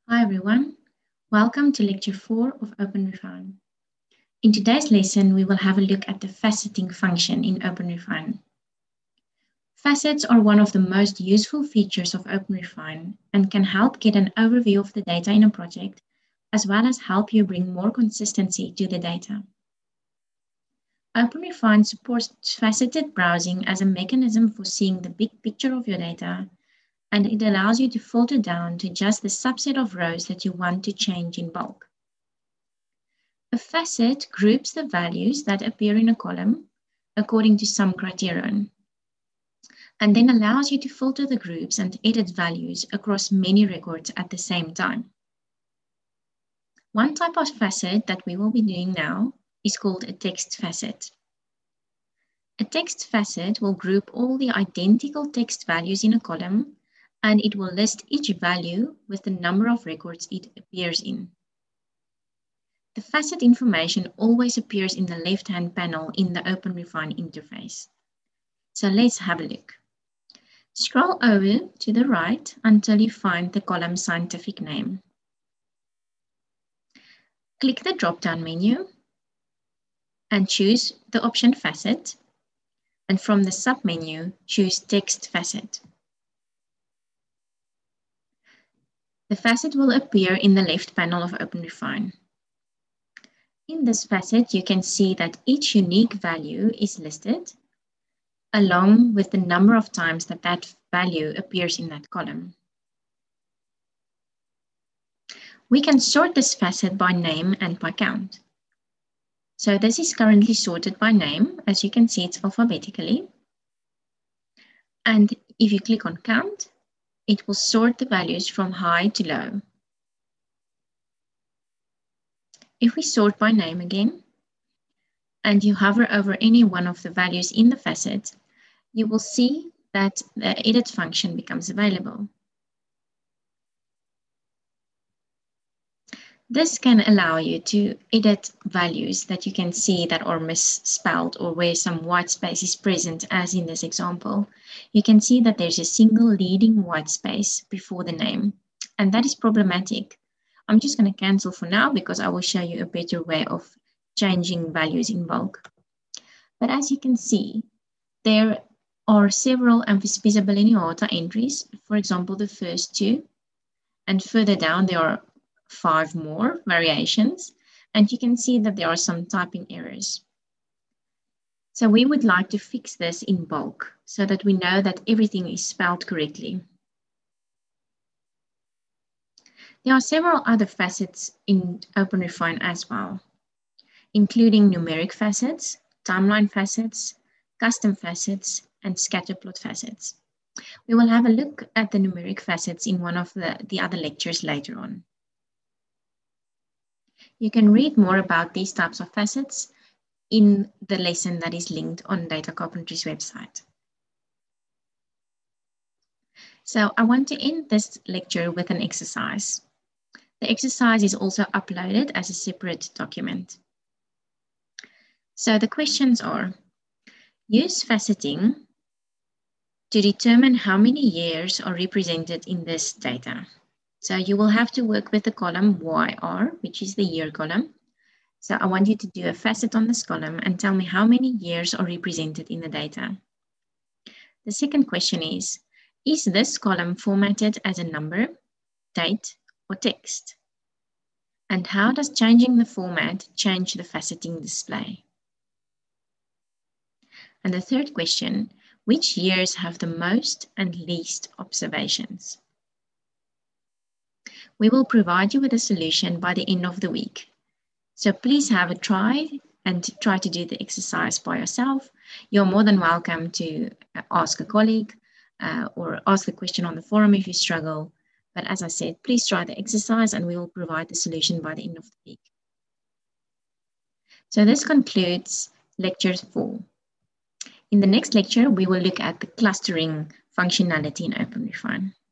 Hi everyone, welcome to Lecture 4 of OpenRefine. In today's lesson, we will have a look at the faceting function in OpenRefine. Facets are one of the most useful features of OpenRefine and can help get an overview of the data in a project, as well as help you bring more consistency to the data. OpenRefine supports faceted browsing as a mechanism for seeing the big picture of your data, and it allows you to filter down to just the subset of rows that you want to change in bulk. A facet groups the values that appear in a column according to some criterion, and then allows you to filter the groups and edit values across many records at the same time. One type of facet that we will be doing now is called a text facet. A text facet will group all the identical text values in a column, and it will list each value with the number of records it appears in. The facet information always appears in the left-hand panel in the OpenRefine interface. So let's have a look. Scroll over to the right until you find the column scientific name. Click the drop-down menu and choose the option Facet. And from the sub-menu, choose Text Facet. The facet will appear in the left panel of OpenRefine. In this facet, you can see that each unique value is listed, along with the number of times that that value appears in that column. We can sort this facet by name and by count. So this is currently sorted by name. As you can see, it's alphabetically. And if you click on count, it will sort the values from high to low. If we sort by name again, and you hover over any one of the values in the facet, you will see that the edit function becomes available. This can allow you to edit values that you can see that are misspelled or where some white space is present, as in this example. You can see that there's a single leading white space before the name, and that is problematic. I'm just going to cancel for now because I will show you a better way of changing values in bulk. But as you can see, there are several Amphis Visibilignata entries, for example, the first two, and further down there are 5 more variations, and you can see that there are some typing errors. So we would like to fix this in bulk so that we know that everything is spelled correctly. There are several other facets in OpenRefine as well, including numeric facets, timeline facets, custom facets, and scatterplot facets. We will have a look at the numeric facets in one of the other lectures later on. You can read more about these types of facets in the lesson that is linked on Data Carpentry's website. So I want to end this lecture with an exercise. The exercise is also uploaded as a separate document. So the questions are: use faceting to determine how many years are represented in this data. So you will have to work with the column YR, which is the year column. So I want you to do a facet on this column and tell me how many years are represented in the data. The second question is this column formatted as a number, date, or text? And how does changing the format change the faceting display? And the third question, which years have the most and least observations? We will provide you with a solution by the end of the week. So please have a try and try to do the exercise by yourself. You're more than welcome to ask a colleague or ask the question on the forum if you struggle. But as I said, please try the exercise and we will provide the solution by the end of the week. So this concludes lecture 4. In the next lecture, we will look at the clustering functionality in OpenRefine.